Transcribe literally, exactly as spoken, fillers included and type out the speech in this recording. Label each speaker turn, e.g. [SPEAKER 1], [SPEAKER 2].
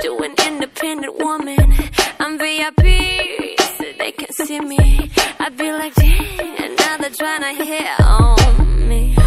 [SPEAKER 1] to an independent woman. I'm V I P, so they can see me. I be like, damn, now they're trying to hit on me.